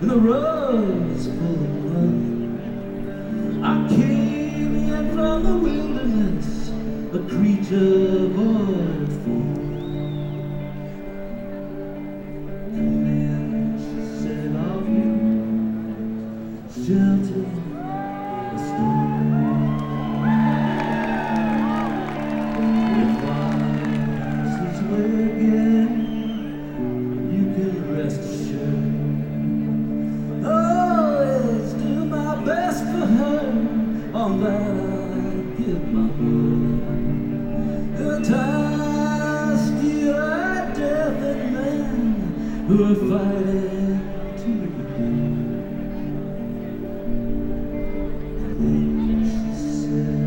and the road's full of mud. I came in from the wilderness, a creature void of form. Come in, she said, of you, shelter the storm. If life is this way again, you can rest assured. Always do my best for her, on that I give my word. The ties still are death and men who are fighting to the end. And then she said,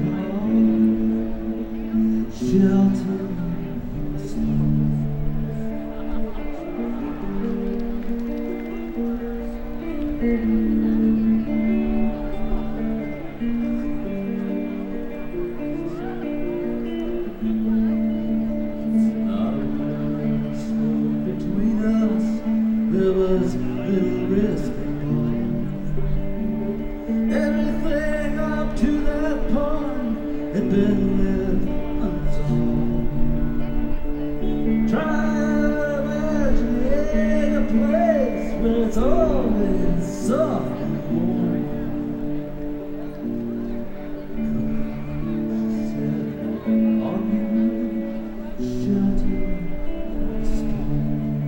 oh, shelter the storm. Between us, there was little risk involved. Everything up to that point had been left unsolved. Try imagining a place where it's always soft and warm. She said, are you shelter the storm?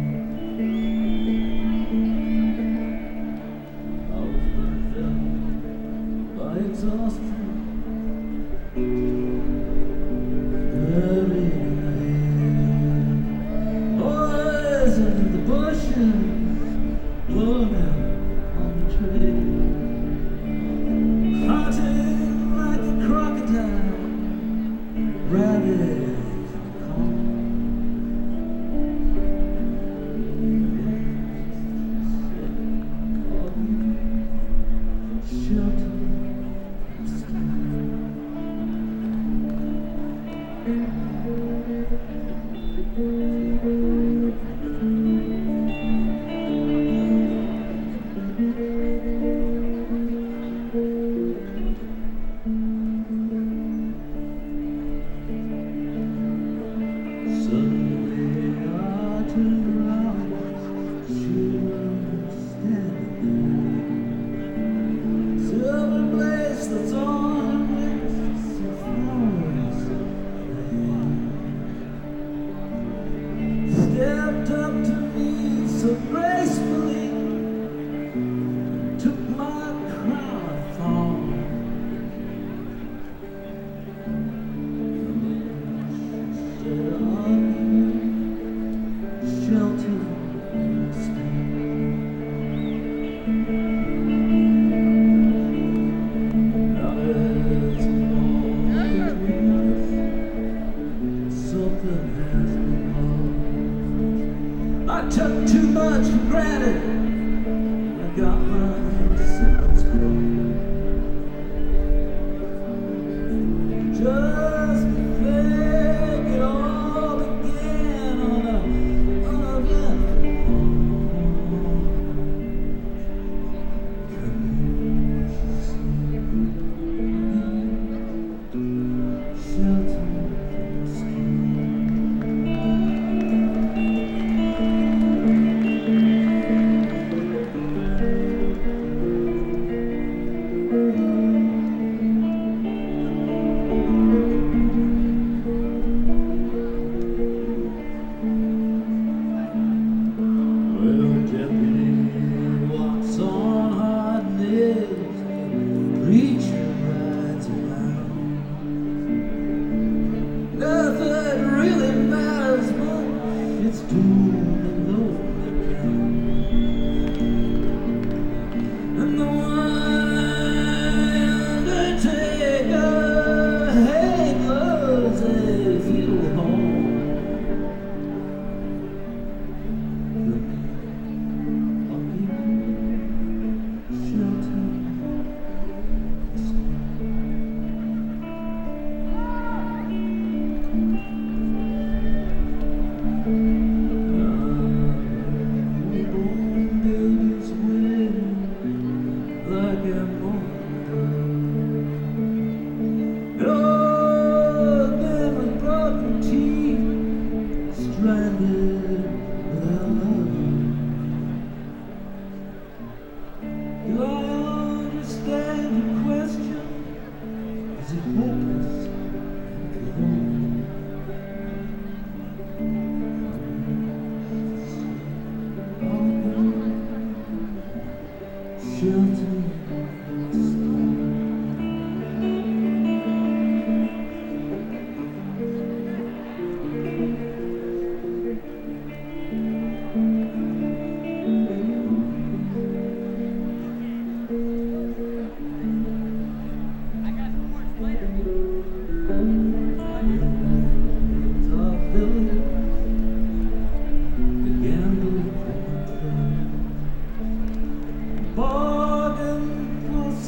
I was burnt out by exhaustion, buried in the hand. Boys in the bushes, blown out on the tree, hunting like a crocodile, rabbit calm. Shelter the storm. Suddenly I turned around, she was standing there. So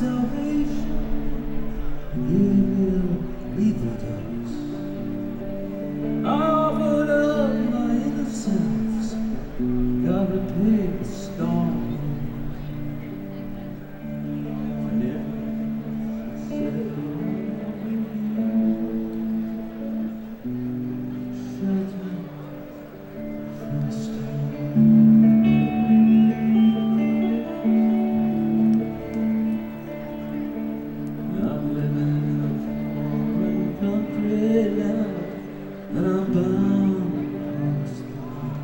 salvation. Give me a lethal dose. Offered up my innocence. Gotta pay the storm. And I'm bound across the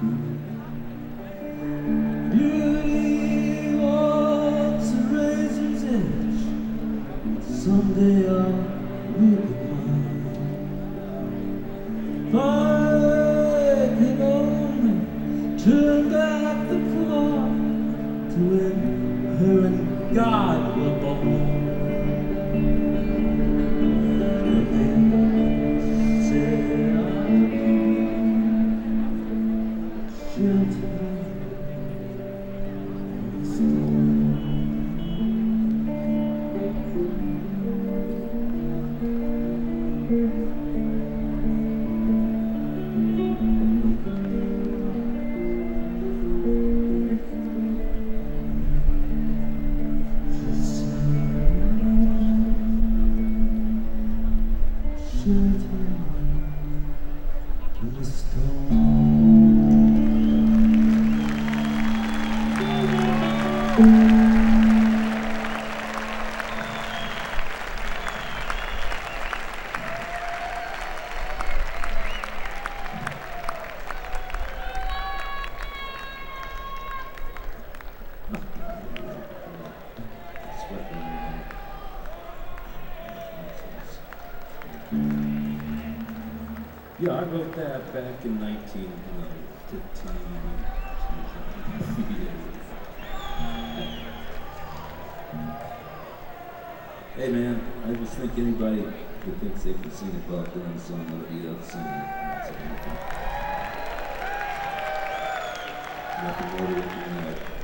line. Beauty walks a razor's edge. Someday I'll look at mine. If I could only turn back the clock to when her and God were born. Yeah, I wrote that back in 1915. Hey man, I just think anybody who thinks they can sing a Bob Dylan song ought to be able to sing it. Nothing more to it than that.